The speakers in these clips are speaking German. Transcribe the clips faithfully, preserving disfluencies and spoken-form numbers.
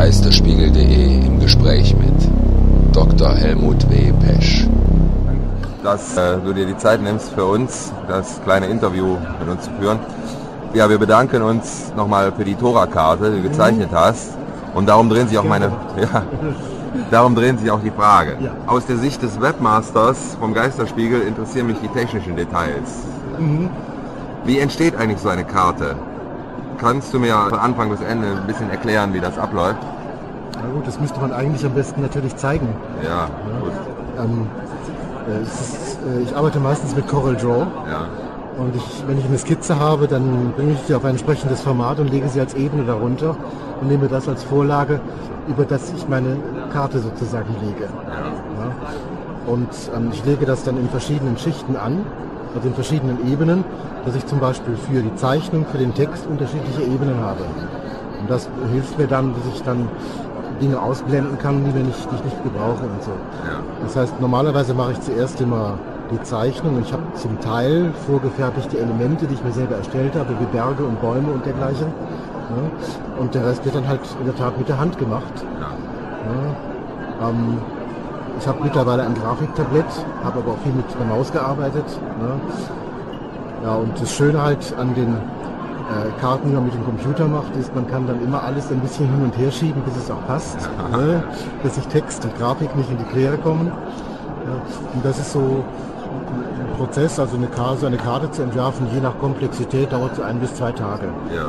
Geisterspiegel punkt de im Gespräch mit Doktor Helmut W. Pesch. Dass äh, du dir die Zeit nimmst für uns, das kleine Interview mit uns zu führen. Ja, wir bedanken uns nochmal für die Tora-Karte, die du gezeichnet hast. Und darum drehen sich auch meine, ja, darum drehen sich auch die Frage. Ja. Aus der Sicht des Webmasters vom Geisterspiegel interessieren mich die technischen Details. Mhm. Wie entsteht eigentlich so eine Karte? Kannst du mir von Anfang bis Ende ein bisschen erklären, wie das abläuft? Na gut, das müsste man eigentlich am besten natürlich zeigen. Ja, gut. Ähm, äh, es ist, äh, ich arbeite meistens mit Corel Draw. Ja. Und ich, wenn ich eine Skizze habe, dann bringe ich sie auf ein entsprechendes Format und lege sie als Ebene darunter und nehme das als Vorlage, über das ich meine Karte sozusagen lege. Ja. Und ähm, ich lege das dann in verschiedenen Schichten an, also in verschiedenen Ebenen, dass ich zum Beispiel für die Zeichnung, für den Text unterschiedliche Ebenen habe. Und das hilft mir dann, dass ich dann Dinge ausblenden kann, die, wir nicht, die ich nicht gebrauche und so. Ja. Das heißt, normalerweise mache ich zuerst immer die Zeichnung. Ich habe zum Teil vorgefertigte Elemente, die ich mir selber erstellt habe, wie Berge und Bäume und dergleichen. Ja. Und der Rest wird dann halt in der Tat mit der Hand gemacht. Ja. Ja. Ähm, ich habe mittlerweile ein Grafiktablett, habe aber auch viel mit der Maus gearbeitet. Ja, ja, und das Schöne halt an den äh, Karten, die man mit dem Computer macht, ist, man kann dann immer alles ein bisschen hin und her schieben, bis es auch passt. Ne? Dass sich Text und Grafik nicht in die Quere kommen. Ja, und das ist so ein Prozess, also eine Karte, so eine Karte zu entwerfen, je nach Komplexität dauert so ein bis zwei Tage. Ja.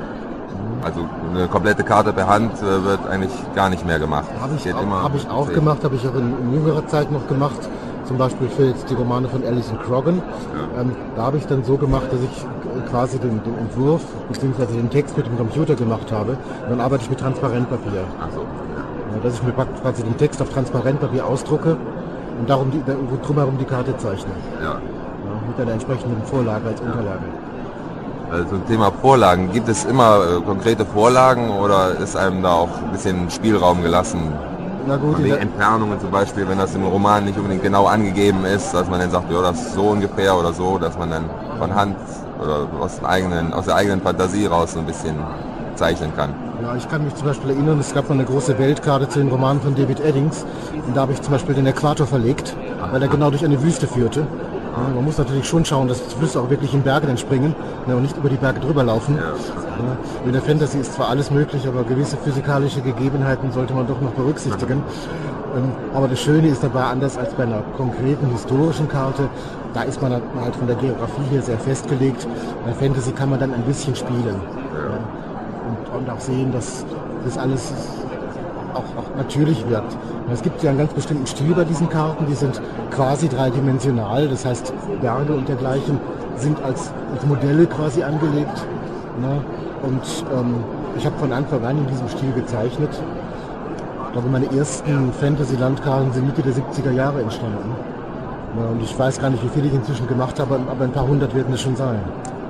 Also eine komplette Karte per Hand äh, wird eigentlich gar nicht mehr gemacht. Habe ich, Geht auch, immer hab ich auch zehn. gemacht, habe ich auch in, in jüngerer Zeit noch gemacht. Zum Beispiel für jetzt die Romane von Alison Croggan. Ja. Ähm, da habe ich dann so gemacht, dass ich äh, quasi den, den Entwurf bzw. den Text mit dem Computer gemacht habe. Und dann arbeite ich mit Transparentpapier. Ach so. Ja, dass ich mir praktisch quasi den Text auf Transparentpapier ausdrucke und darum die, drumherum die Karte zeichne. Ja. Ja, mit einer entsprechenden Vorlage als Unterlage. Also zum Thema Vorlagen, gibt es immer äh, konkrete Vorlagen oder ist einem da auch ein bisschen Spielraum gelassen? Na gut, Von in wegen der, Entfernungen zum Beispiel, wenn das im Roman nicht unbedingt genau angegeben ist, dass man dann sagt, ja, das ist so ungefähr oder so, dass man dann von Hand oder aus, den eigenen, aus der eigenen Fantasie raus so ein bisschen zeichnen kann. ja, ich kann mich zum Beispiel erinnern, es gab mal eine große Weltkarte zu den Romanen von David Eddings und da habe ich zum Beispiel den Äquator verlegt, weil er genau durch eine Wüste führte. Ja, man muss natürlich schon schauen, dass die Flüsse auch wirklich in Berge dann springen, ja, und nicht über die Berge drüber laufen. Ja. Ja, in der Fantasy ist zwar alles möglich, aber gewisse physikalische Gegebenheiten sollte man doch noch berücksichtigen. Ähm, aber das Schöne ist dabei, anders als bei einer konkreten historischen Karte, da ist man halt von der Geografie hier sehr festgelegt. Bei Fantasy kann man dann ein bisschen spielen. Ja, und, und auch sehen, dass das alles auch, auch natürlich wird. Es gibt ja einen ganz bestimmten Stil bei diesen Karten, die sind quasi dreidimensional, das heißt Berge und dergleichen sind als, als Modelle quasi angelegt. Ne? Und ähm, ich habe von Anfang an in diesem Stil gezeichnet. Ich glaube, meine ersten Fantasy-Landkarten sind Mitte der siebziger Jahre entstanden. Ne? Und ich weiß gar nicht, wie viele ich inzwischen gemacht habe, aber ein paar hundert werden es schon sein.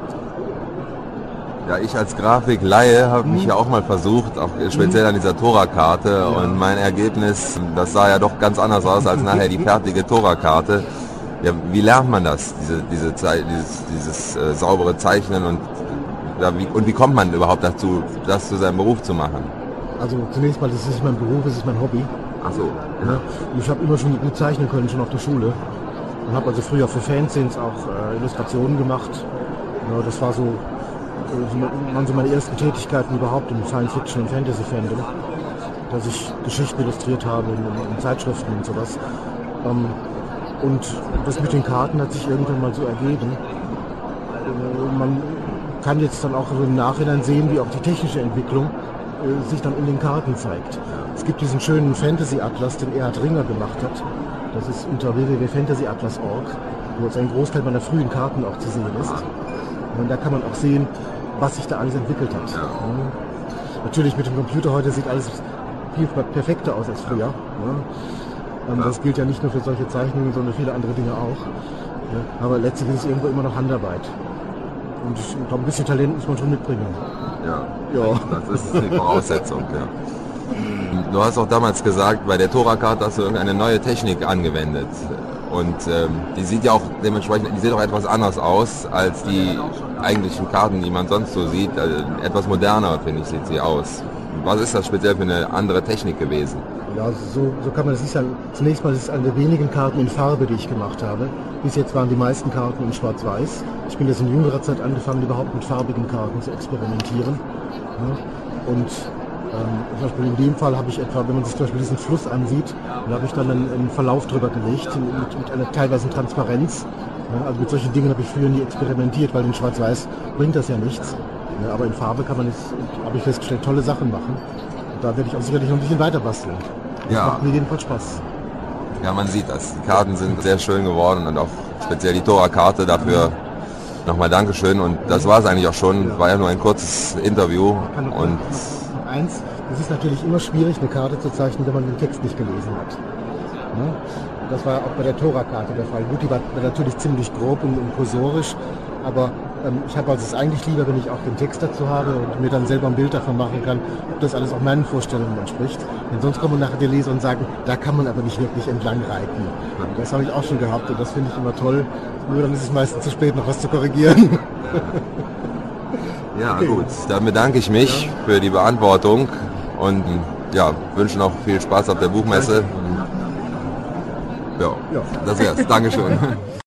Ja, ich als Grafikleihe habe mich ja auch mal versucht, auch speziell an dieser Tora-Karte, ja. Und mein Ergebnis, das sah ja doch ganz anders aus als nachher die fertige Tora-Karte. Ja, wie lernt man das, diese, diese Ze- dieses, dieses äh, saubere Zeichnen und, ja, wie, und wie kommt man überhaupt dazu, das zu seinem Beruf zu machen? Also zunächst mal, das ist nicht mein Beruf, das ist mein Hobby. Ach so. Ja. Und ich habe immer schon gut zeichnen können, schon auf der Schule. Und habe also früher für Fanzines auch äh, Illustrationen gemacht. Ja, das war so waren so meine ersten Tätigkeiten überhaupt im Science-Fiction- und Fantasy-Fandom, dass ich Geschichten illustriert habe in, in Zeitschriften und sowas. Ähm, und das mit den Karten hat sich irgendwann mal so ergeben. Äh, man kann jetzt dann auch im Nachhinein sehen, wie auch die technische Entwicklung äh, sich dann in den Karten zeigt. Es gibt diesen schönen Fantasy-Atlas, den Erhard Ringer gemacht hat. Das ist unter w w w punkt fantasy atlas punkt org, wo jetzt ein Großteil meiner frühen Karten auch zu sehen ist. Und da kann man auch sehen, was sich da alles entwickelt hat. Ja. Ja. Natürlich mit dem Computer heute sieht alles viel perfekter aus als früher. Ja. Und das gilt ja nicht nur für solche Zeichnungen, sondern viele andere Dinge auch. Ja. Aber letztlich ist es irgendwo immer noch Handarbeit. Und ich glaube, ein bisschen Talent muss man schon mitbringen. Ja, ja. Das ist die Voraussetzung. Ja. Du hast auch damals gesagt, bei der Tora-Karte hast du irgendeine neue Technik angewendet. Und ähm, die sieht ja auch dementsprechend, die sieht auch etwas anders aus als die eigentlichen Karten, die man sonst so sieht. Also etwas moderner, finde ich, sieht sie aus. was ist das speziell für eine andere Technik gewesen? Ja, so, so kann man das nicht sagen. Zunächst mal ist es eine der wenigen Karten in Farbe, die ich gemacht habe. Bis jetzt waren die meisten Karten in Schwarz-Weiß. Ich bin jetzt in jüngerer Zeit angefangen, überhaupt mit farbigen Karten zu experimentieren. Ja, und ähm, zum Beispiel in dem Fall habe ich etwa, wenn man sich zum Beispiel diesen Fluss ansieht, da habe ich dann einen, einen Verlauf drüber gelegt, mit, mit einer teilweise Transparenz. Ja, also mit solchen Dingen habe ich früher nie experimentiert, weil in Schwarz-Weiß bringt das ja nichts. Ja, aber in Farbe kann man jetzt, habe ich festgestellt, tolle Sachen machen. Und da werde ich auch sicherlich noch ein bisschen weiter basteln. Das ja. macht mir jedenfalls Spaß. Ja, man sieht das. Die Karten sind sehr schön geworden und auch speziell die Tora-Karte dafür nochmal Dankeschön. Und das war es eigentlich auch schon. War ja nur ein kurzes Interview. Und noch eins, es ist natürlich immer schwierig, eine Karte zu zeichnen, wenn man den Text nicht gelesen hat. Ja? Das war auch bei der Tora-Karte der Fall. Gut, die war natürlich ziemlich grob und, und kursorisch, aber ähm, ich habe also es eigentlich lieber, wenn ich auch den Text dazu habe und mir dann selber ein Bild davon machen kann, ob das alles auch meinen Vorstellungen entspricht. Denn sonst kommen nachher die Leser und sagen, da kann man aber nicht wirklich entlang reiten. Das habe ich auch schon gehabt und das finde ich immer toll. Nur dann ist es meistens zu spät, noch was zu korrigieren. Ja, okay. Gut. Dann bedanke ich mich ja. für die Beantwortung und ja, wünsche noch viel Spaß auf der Buchmesse. Ja, ja. Das wär's. Dankeschön.